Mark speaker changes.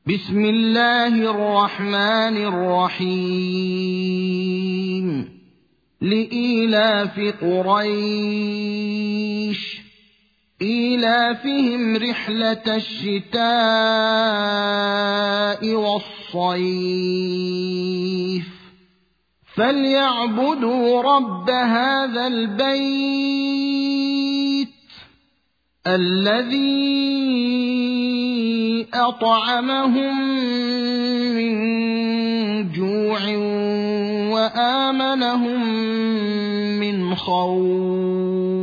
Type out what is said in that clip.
Speaker 1: بسم الله الرحمن الرحيم لإيلاف قريش إيلافهم رحلة الشتاء والصيف فليعبدوا رب هذا البيت الذي أطعمهم من جوع وآمنهم من خوف